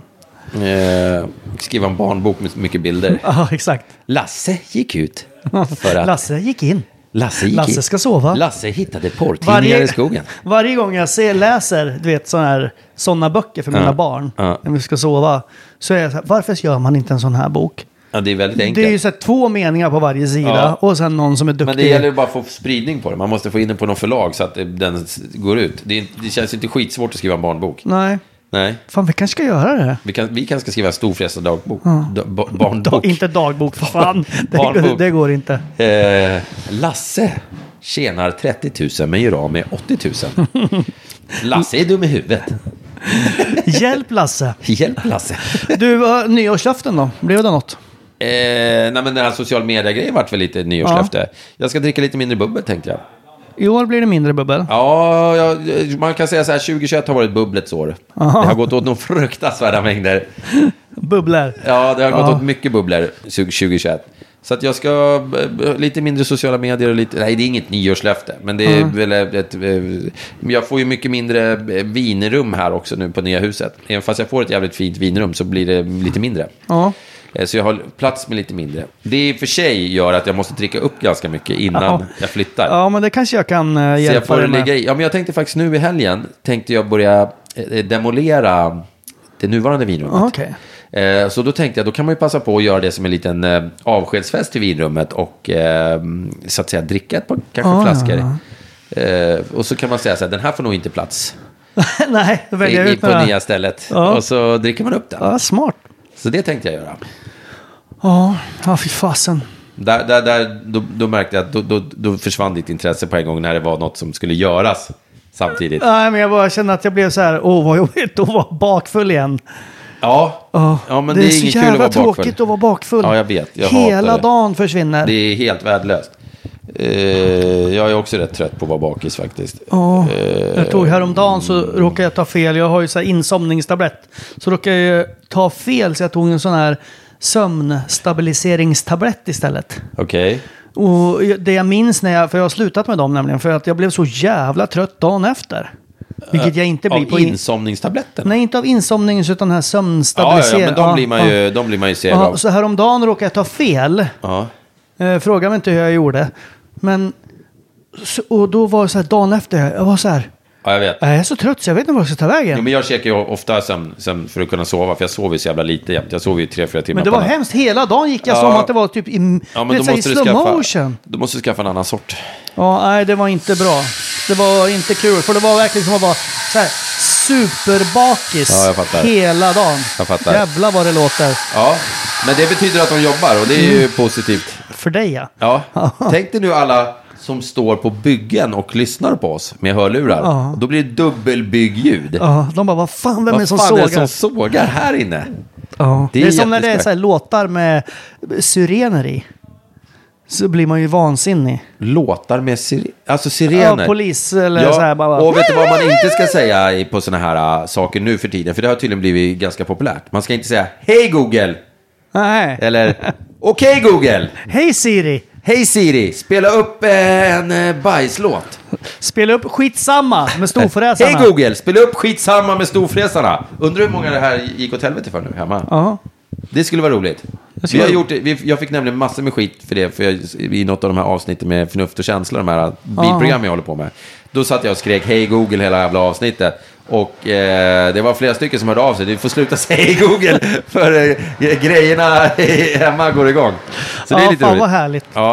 Skriva en barnbok med mycket bilder. Ja, exakt. Lasse gick ut. För att Lasse gick in. Lasse ska sova. Lasse hittade porrtidningar i skogen. Varje gång jag läser, du vet, såna böcker för mina barn när vi ska sova, så är jag så här, varför gör man inte en sån här bok? Ja, det är väldigt enkelt. Det är ju så här 2 meningar på varje sida och sen någon som är duktig. Men det gäller ju bara att få spridning på det. Man måste få in den på någon förlag så att den går ut. Det känns inte skitsvårt att skriva en barnbok. Nej. Fan, vi kanske ska göra det. Vi kanske ska skriva Storfräsarnas dagbok. Barnbok. Inte dagbok, för fan. Det går inte. Lasse tjänar 30 000 men gör av med 80 000. Lasse är dum i huvudet. Hjälp Lasse. Hjälp Lasse. Du, nyårslöften då? Blev det något? Nej, men den här social media-grejen vart väl lite nyårslöfte. Jag ska dricka lite mindre bubbel, tänkte jag. I år blir det mindre bubbel. Ja, man kan säga så här, 2021 har varit bubblets år. Aha. Det har gått åt någon fruktansvärda mängder. Bubblor. Ja, det har gått åt mycket bubblor 2021. Så att jag ska lite mindre sociala medier och lite... Nej, det är inget nyårslöfte. Men det är väl jag får ju mycket mindre vinrum här också nu på nya huset. Även fast jag får ett jävligt fint vinrum så blir det lite mindre. Ja. Så jag har plats med lite mindre. Det i och för sig gör att jag måste dricka upp ganska mycket innan jag flyttar. Ja, men det kanske jag kan hjälpa dig med. Ja, men jag tänkte faktiskt nu i helgen tänkte jag börja demolera det nuvarande vinrummet. Okej. Så då tänkte jag, då kan man ju passa på att göra det som en liten avskedsfest i vinrummet och så att säga dricka ett par kanske flaskor. Och så kan man säga så här, den här får nog inte plats. Nej, då väljer jag ut på nya stället. Ja. Och så dricker man upp den. Ja, smart. Så det tänkte jag göra. Ja, fy fasen. Då märkte jag att då försvann ditt intresse på en gång när det var något som skulle göras samtidigt. Nej, men jag bara kände att jag blev så här, vad jobbigt att vara bakfull igen. Ja, men det är inget kul att vara bakfull. Det är så jävla tråkigt att vara bakfull. Ja, jag vet. Hela dagen försvinner. Det är helt värdelöst. Jag är också rätt trött på att vara bakis faktiskt. Jag tog häromdagen så råkade jag ta fel. Jag har ju så här insomningstablett. Så råkade jag ta fel så jag tog en sån här sömnstabiliseringstablett istället. Okej. Och det jag minns för jag har slutat med dem nämligen, för att jag blev så jävla trött dagen efter. Vilket jag inte blir på insomningstabletten? Nej, inte av insomnings utan den här sömnstabilisering. Ja, men de blir man ju seg av. Så häromdagen råkade jag ta fel. Ja. Fråga mig inte hur jag gjorde. Men, och då var det så här dagen efter, jag var så här. Ja, jag vet. Jag är så trött så jag vet inte vad jag ska ta vägen. Jo, men jag käkar ju ofta sömn för att kunna sova. För jag sover så jävla lite jämt. Jag sover ju 3-4 timmar. Men det var hemskt. Hela dagen gick jag som att det var typ i slow motion. Du måste skaffa en annan sort. Ja, nej, det var inte bra. Det var inte kul. För det var verkligen som att vara så här superbakis hela dagen. Jag fattar. Jävlar vad det låter. Ja, men det betyder att de jobbar och det är ju positivt. För dig, ja. Ja, tänk dig nu alla som står på byggen och lyssnar på oss med hörlurar. Ja. Då blir det dubbelbyggljud. Ja, de bara, vad fan, vem är det som sågar? sågar? Som sågar här inne? Ja. Det är som när det är så här låtar med syrener i. Så blir man ju vansinnig. Låtar med sirener? Ja, polis eller så här bara. Och vet du vad man inte ska säga på såna här saker nu för tiden? För det har tydligen blivit ganska populärt. Man ska inte säga, hej Google! Nej. Eller, okej Google! Hej Siri! Hej Siri, spela upp en bajslåt. Spela upp Skitsamma med Storfräsarna. Hej Google, spela upp Skitsamma med Storfräsarna. Undrar hur många det här gick åt helvete för nu hemma. Ja. Det skulle vara roligt. Jag fick nämligen massor med skit för det. I något av de här avsnitten med förnuft och känsla, de här bilprogram jag håller på med. Då satt jag och skrek hej Google hela jävla avsnittet. Och det var flera stycken som hörde av sig. Du får sluta säga hej Google för grejerna hemma går igång. Så det är lite fan roligt. Vad härligt. Ja.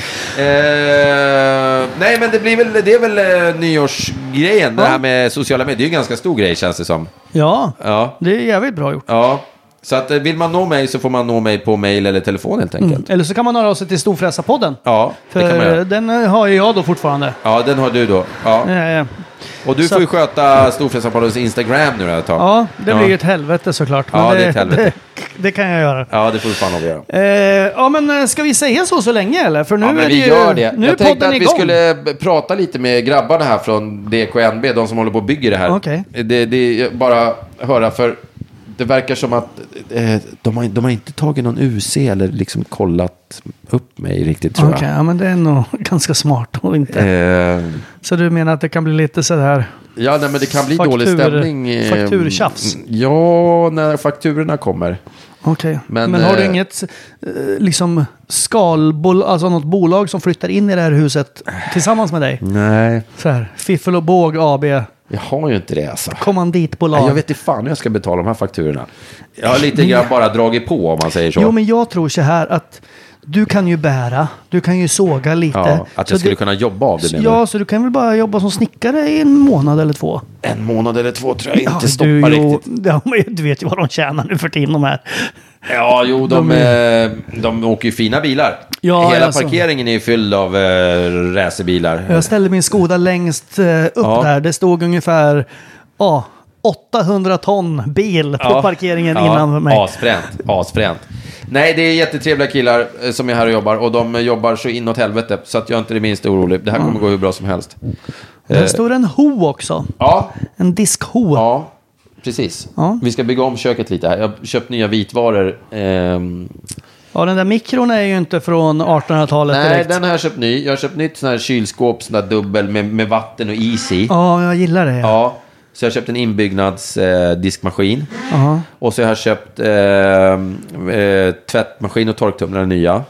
Nej, men det är väl nyårsgrejen. Det här med sociala medier. Det är ju en ganska stor grej, känns det som. Ja, det är jävligt bra gjort. Ja. Så att vill man nå mig så får man nå mig på mail eller telefon helt enkelt. Eller så kan man höra av sig till Storfräsarpodden. Ja, för det kan man göra. Den har ju jag då fortfarande. Ja, den har du då. Ja. Och du får ju sköta Storfräsarpoddens Instagram nu ett tag. Ja, det blir ju ett helvete såklart. Men det är ett helvete. Det kan jag göra. Ja, det får du fan lov att göra. Ja, men ska vi säga så länge eller? För nu men är det vi gör det. Nu jag tänkte att vi igång. skulle prata lite med grabbarna här från DKNB, de som håller på och bygger det här. Okej. Det bara höra, för det verkar som att de har inte tagit någon UC eller liksom kollat upp mig riktigt, tror jag. Okej, ja, men det är nog ganska smart och inte. Så du menar att det kan bli lite sådär... Ja, nej, men det kan bli dålig stämning. Fakturtjafs. Ja, när fakturorna kommer. Okej, men har du inget liksom alltså något bolag som flyttar in i det här huset tillsammans med dig? Nej. Så här, Fiffel och Båg AB. Jag har ju inte det alltså. Kommanditbolag. Jag vet inte fan hur jag ska betala de här fakturorna. Jag har lite grann bara dragit på om man säger så. Jo, men jag tror så här att du kan ju bära, du kan ju såga lite. Ja, att jag skulle kunna jobba av det. Ja, så du kan väl bara jobba som snickare i 1 månad eller 2. 1 månad eller 2 tror jag inte stoppar riktigt. Ja, men du vet ju vad de tjänar nu för tiden de här. Ja, jo, de åker ju fina bilar. Ja, hela alltså. Parkeringen är ju fylld av racerbilar. Jag ställde min Skoda längst upp där. Det stod ungefär 800 ton bil på parkeringen innan mig. Asfränt. Nej, det är jättetrevliga killar som är här och jobbar. Och de jobbar så inåt helvete. Så att jag inte är det minsta orolig. Det här kommer gå hur bra som helst. Det står en ho också. Ja. En diskho. Ja, precis. Ja. Vi ska bygga om köket lite här. Jag har köpt nya vitvaror. Ja, den där mikron är ju inte från 1800-talet Nej, direkt. den har jag köpt ny. Jag har köpt nytt sån här kylskåp, sån där dubbel med vatten och is i. Ja, jag gillar det. Ja. Så jag har köpt en inbyggnadsdiskmaskin. Och så har jag köpt tvättmaskin och torktumlare nya.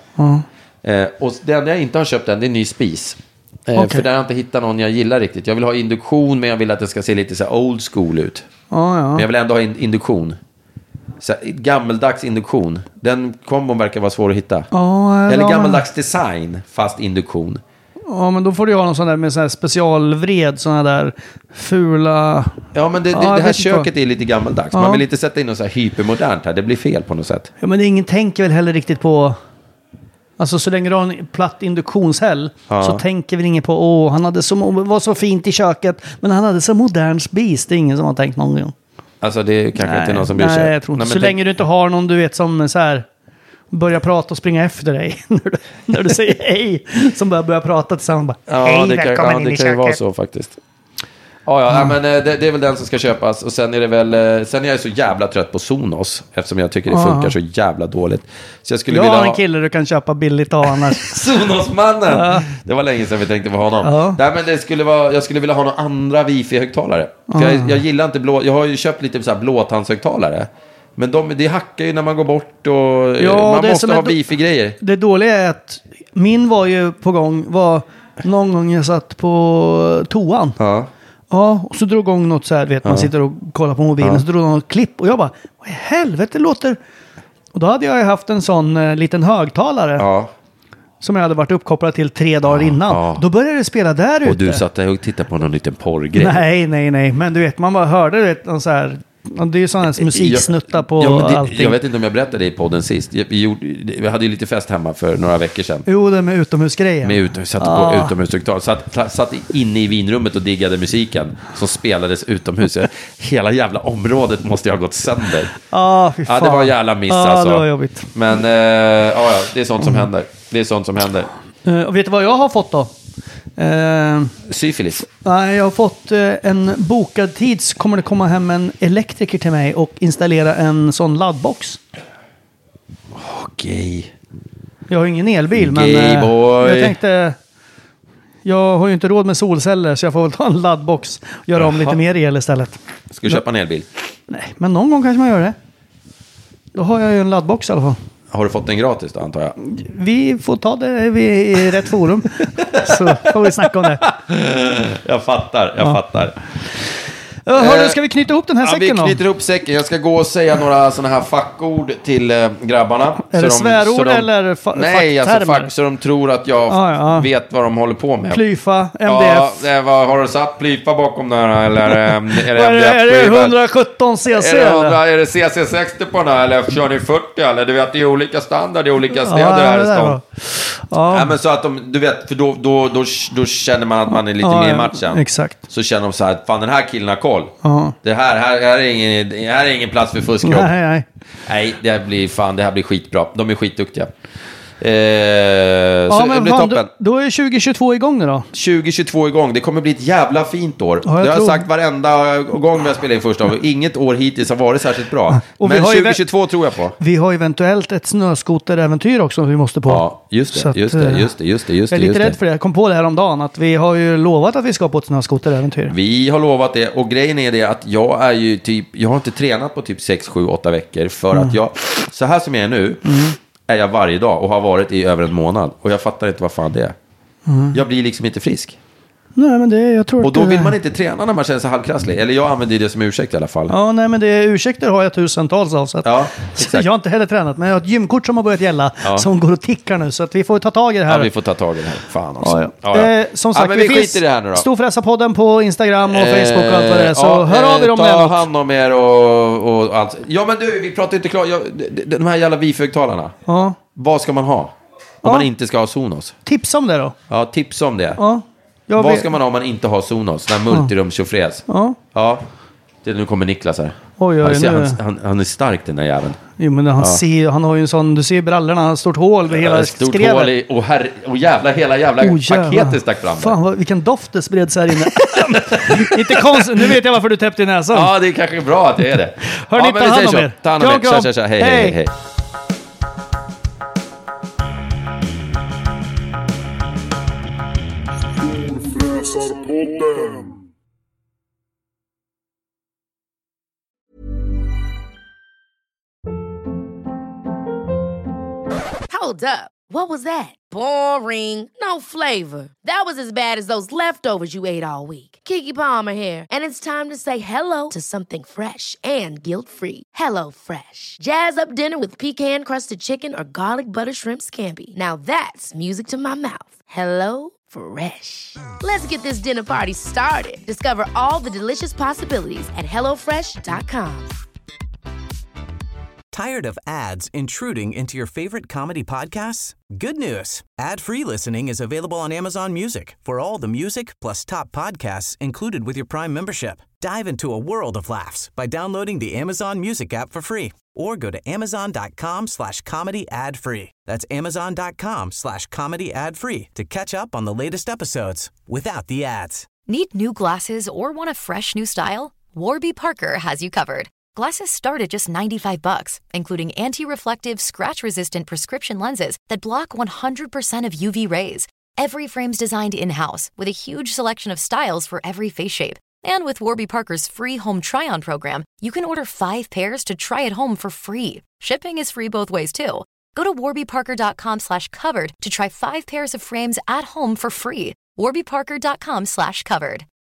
Och det enda jag inte har köpt än, det är en ny spis. För där har jag inte hittat någon jag gillar riktigt. Jag vill ha induktion, men jag vill att det ska se lite så här old school ut. Men jag vill ändå ha induktion. Så här, gammeldags induktion. Den kombon verkar vara svår att hitta. Eller gammeldags design, fast induktion. Ja, men då får du ha någon sån där med sån här specialvred, såna där fula... Ja, men det här köket är lite gammaldags. Man vill inte sätta in något så här hypermodernt här. Det blir fel på något sätt. Ja, men ingen tänker väl heller riktigt på... Alltså så länge du har en platt induktionshäll så tänker väl ingen på han hade var så fint i köket, men han hade så modern spis. Det är ingen som har tänkt någon gång. Alltså det är kanske inte någon som bryr sig. Nej, jag tror inte. Så länge du inte har någon du vet som så här börjar prata och springa efter dig när du säger hej, som börjar prata tillsammans. Ja, det kan ju vara så faktiskt. Men det är väl den som ska köpas. Och sen är det väl, sen är jag så jävla trött på Sonos, eftersom jag tycker det funkar så jävla dåligt. Så jag skulle vilja ha en kille du kan köpa billigt av annars. Sonos-mannen! Det var länge sedan vi tänkte på honom. Nej, men jag skulle vilja ha några andra wifi-högtalare. För jag gillar inte jag har ju köpt lite så här blåtandshögtalare. Men det hackar ju när man går bort och man måste ha wifi-grejer. Det dåliga är att min var ju på gång, någon gång jag satt på toan. Ja, och så drog igång något så här, vet man sitter och kollar på mobilen, så drog de något klipp och jag bara, vad i helvete låter... Och då hade jag ju haft en sån liten högtalare som jag hade varit uppkopplad till 3 dagar innan. Då började det spela där ute. Och du satt där och tittade på någon liten porrgrej. Nej, men du vet, man bara hörde det, någon så här... Det är ju sån här musiksnutta på allting. Jag vet inte om jag berättade det i podden sist. Vi hade ju lite fest hemma för några veckor sedan. Jo, det med utomhusgrejen. Satt på utomhushögtalare. Satt inne i vinrummet och diggade musiken som spelades utomhus. Hela jävla området måste jag ha gått sönder. Fy fan. Det var en jävla miss alltså. Det var jobbigt. Men det är sånt som händer. Det är sånt som händer. Och vet du vad jag har fått då? Syfilis. Nej, jag har fått en bokad tid, så kommer det komma hem en elektriker till mig och installera en sån laddbox. Okej. Jag har ingen elbil, men boy. jag tänkte, jag har ju inte råd med solceller, så jag får väl ta en laddbox och göra om lite mer el istället. Ska du köpa en elbil? Nej, men någon gång kanske man gör det. Då har jag ju en laddbox i alla fall. Har du fått den gratis då, antar jag? Vi får ta det i rätt forum. Så får vi snacka om det. Jag fattar. Hörru, ska vi knyta ihop den här säcken då? Vi knyter ihop säcken. Jag ska gå och säga några sådana här fackord till grabbarna. Är det svärord eller nej, alltså så de tror att jag vet vad de håller på med. Plyfa, MDF. Ja, har du satt plyfa bakom den här? Eller är det MDF? Är det 117 cc? Är det CC60 på den här? Eller kör ni 40? Eller du vet, det är olika standard i olika städer här i stan. Ja, men så att de, du vet, för då känner man att man är lite med i matchen. Exakt. Så känner de så här, fan den här killen har koll. Det här är ingen plats för fusk. Nej, det här blir skitbra. De är skitduktiga. Så det blir toppen. Då är 2022 igång nu då. 2022 igång. Det kommer bli ett jävla fint år. Det har jag sagt varenda gång vi har spelat in första år. Inget år hittills har varit särskilt bra. Men 2022 tror jag på. Vi har eventuellt ett snöskoteräventyr också som vi måste på. Ja, just det. Jag är lite rädd för det. Jag kom på det här om dagen att vi har ju lovat att vi ska på ett snöskoteräventyr. Vi har lovat det, och grejen är det att jag är ju jag har inte tränat på typ 6, 7, 8 veckor för att så här som jag är nu är jag varje dag och har varit i över en månad, och jag fattar inte vad fan det är. Jag blir liksom inte frisk. Nej, men jag tror Och då att, vill man inte träna när man känner sig halvkrasslig. Eller jag använder det som ursäkt i alla fall. Ja, nej, men ursäkter har jag tusentals av. Så att, Ja, så exakt. jag har inte heller tränat, men jag har ett gymkort som har börjat gälla. Som går och tickar nu, så att vi får ta tag i det här. Ja, vi får ta tag i det här. Fan också. Som sagt, men vi skiter i det här nu då. Storfräsarpodden på Instagram och Facebook och allt vad det är. Så hör av er om det. Ta hand om er och allt. Ja, men du, vi pratar inte klart. De här jävla Wi-Fi-högtalarna. Ja. Vad ska man ha? Om man inte ska ha Sonos. Tips om det då. Ja, tips om det. Ja. Vad ska man ha om man inte har Sonos? Den här multirum-tjofräs. Ja. Nu kommer Niklas här. Oj, Han är stark, den där jäveln. Jo, men han har ju en sån, du ser brallorna, han har stort hål med hela stort skrevet. hål i, och jävla paketet stack fram. Fan, vilken doft det spreds här inne. Inte konstigt, nu vet jag varför du täppte i näsan. Ja, det är kanske bra att det är det. Hörni, ta hand om er. Ta hand om er. Tja. Hej. Hold up. What was that? Boring. No flavor. That was as bad as those leftovers you ate all week. Keke Palmer here, and it's time to say hello to something fresh and guilt-free. Hello Fresh. Jazz up dinner with pecan-crusted chicken or garlic butter shrimp scampi. Now that's music to my mouth. Hello Fresh. Let's get this dinner party started. Discover all the delicious possibilities at hellofresh.com. Tired of ads intruding into your favorite comedy podcasts? Good news. Ad-free listening is available on Amazon Music for all the music plus top podcasts included with your Prime membership. Dive into a world of laughs by downloading the Amazon Music app for free or go to amazon.com/comedy ad-free. That's amazon.com/comedy ad-free to catch up on the latest episodes without the ads. Need new glasses or want a fresh new style? Warby Parker has you covered. Glasses start at just $95, including anti-reflective, scratch-resistant prescription lenses that block 100% of UV rays. Every frame's designed in-house with a huge selection of styles for every face shape. And with Warby Parker's free home try-on program, you can order 5 pairs to try at home for free. Shipping is free both ways, too. Go to warbyparker.com/covered to try 5 pairs of frames at home for free. warbyparker.com/covered.